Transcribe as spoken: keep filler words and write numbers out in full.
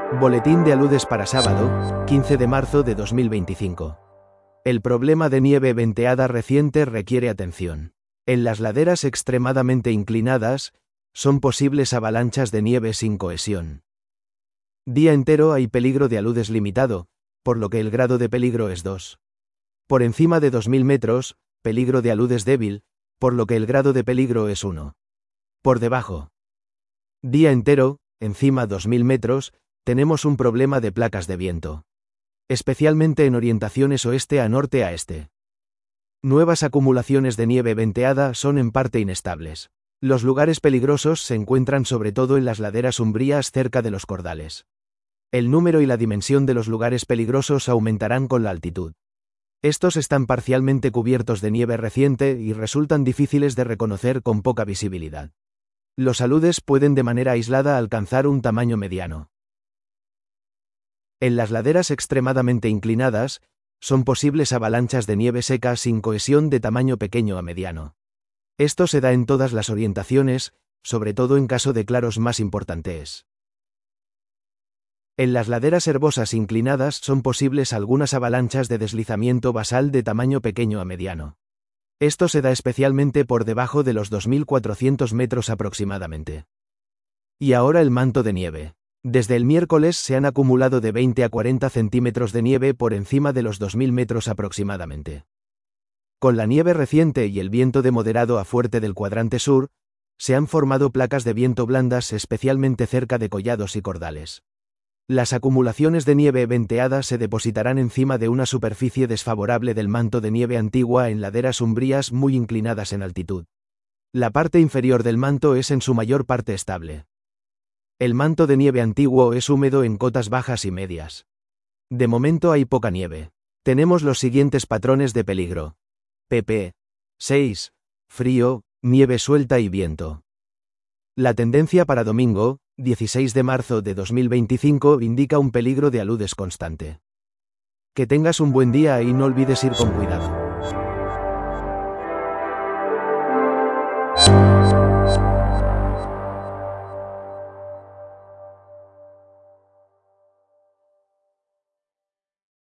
Boletín de aludes para sábado, quince de marzo de dos mil veinticinco. El problema de nieve venteada reciente requiere atención. En las laderas extremadamente inclinadas, son posibles avalanchas de nieve sin cohesión. Día entero hay peligro de aludes limitado, por lo que el grado de peligro es dos. Por encima de dos mil metros, peligro de aludes débil, por lo que el grado de peligro es uno. Por debajo. Día entero, encima dos mil metros, tenemos un problema de placas de viento. Especialmente en orientaciones oeste a norte a este. Nuevas acumulaciones de nieve venteada son en parte inestables. Los lugares peligrosos se encuentran sobre todo en las laderas umbrías cerca de los cordales. El número y la dimensión de los lugares peligrosos aumentarán con la altitud. Estos están parcialmente cubiertos de nieve reciente y resultan difíciles de reconocer con poca visibilidad. Los aludes pueden de manera aislada alcanzar un tamaño mediano. En las laderas extremadamente inclinadas, son posibles avalanchas de nieve seca sin cohesión de tamaño pequeño a mediano. Esto se da en todas las orientaciones, sobre todo en caso de claros más importantes. En las laderas herbosas inclinadas son posibles algunas avalanchas de deslizamiento basal de tamaño pequeño a mediano. Esto se da especialmente por debajo de los dos mil cuatrocientos metros aproximadamente. Y ahora el manto de nieve. Desde el miércoles se han acumulado de veinte a cuarenta centímetros de nieve por encima de los dos mil metros aproximadamente. Con la nieve reciente y el viento de moderado a fuerte del cuadrante sur, se han formado placas de viento blandas especialmente cerca de collados y cordales. Las acumulaciones de nieve venteada se depositarán encima de una superficie desfavorable del manto de nieve antigua en laderas umbrías muy inclinadas en altitud. La parte inferior del manto es en su mayor parte estable. El manto de nieve antiguo es húmedo en cotas bajas y medias. De momento hay poca nieve. Tenemos los siguientes patrones de peligro. pp seis. Frío, nieve suelta y viento. La tendencia para domingo, dieciséis de marzo de dos mil veinticinco, indica un peligro de aludes constante. Que tengas un buen día y no olvides ir con cuidado.